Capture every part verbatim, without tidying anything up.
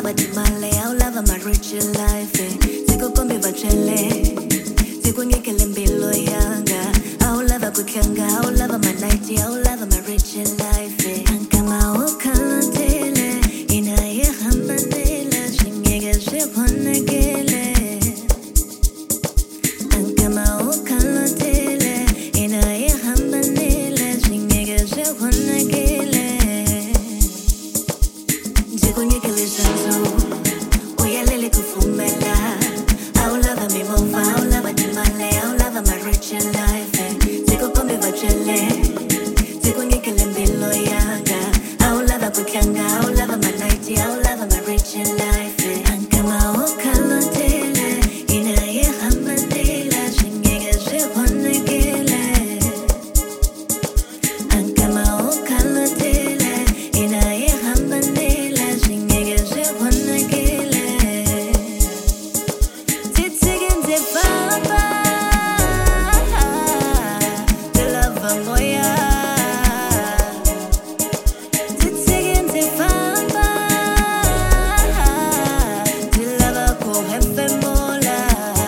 lava timale, au lava my rich life. Siku kombi vachele, siku ngekele mbilo yanga. Au lava kukyanga, au lava my nighty, au lava my rich life. Ankama ukalotele, ina ye hamanela, shingege shekwana gele. Ankama ukalotele, ina ye hamanela, shingege shekwana gele. Jikunyekele shanzo, uyalele kufumela. Au lava me mova, au lava timale, au lava my rich life. Siku kombi vachele, siku ngekele mbilo yanga. Au lava kukyanga, au lava my nighty, au lava my rich life. Ankama ukalotele, ina ye hamanela, shingege shekwana gele. Ankama ukalotele, ina ye hamanela, shingege shekwana gele. Titsigin famba, the love moya. Titsigin famba, the love ko hefe mola.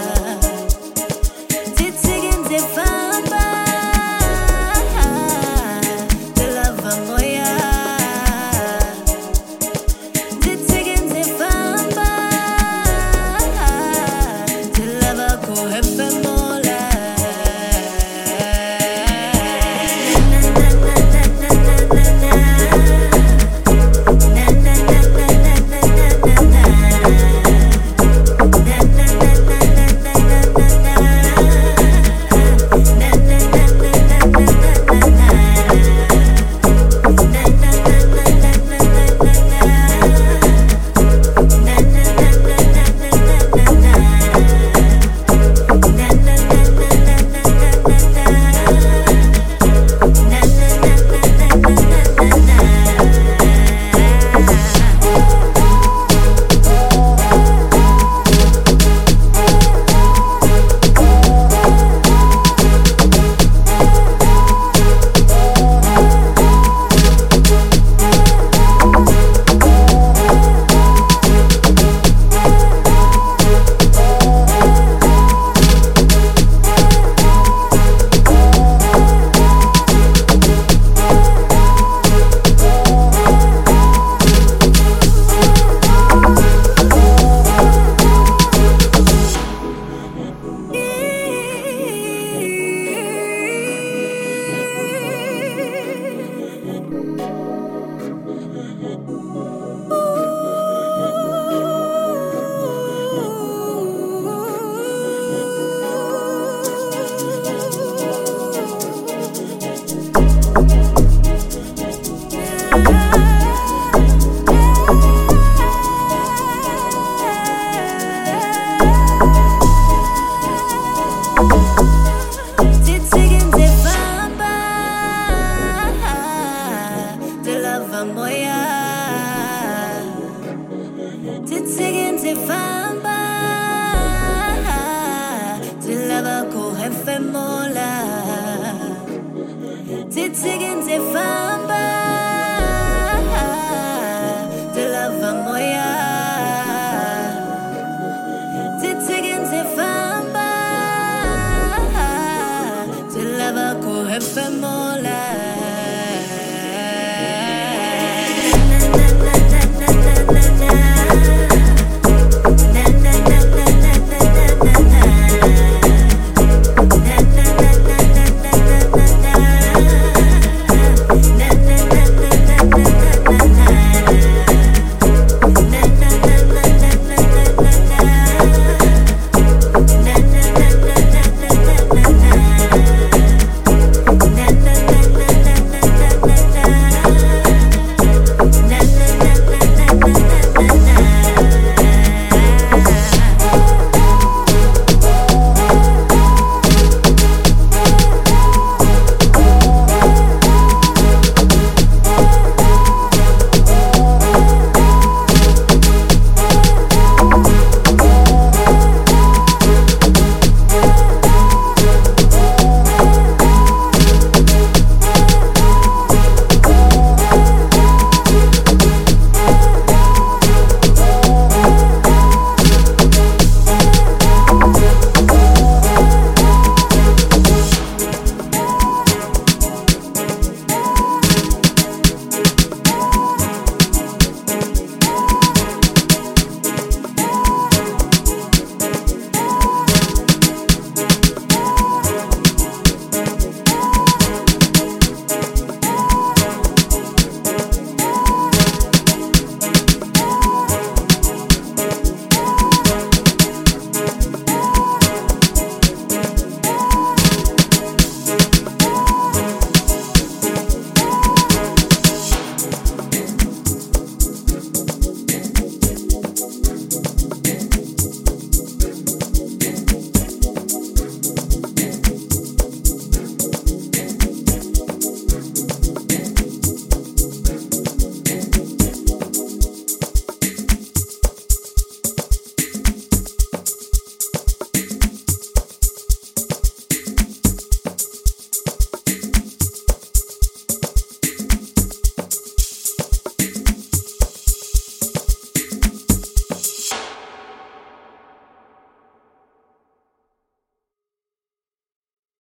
Titsigin famba, the love moya. Titsigin famba, the love ko hefe mola. Titsigin famba, the love moya. Titsigin famba.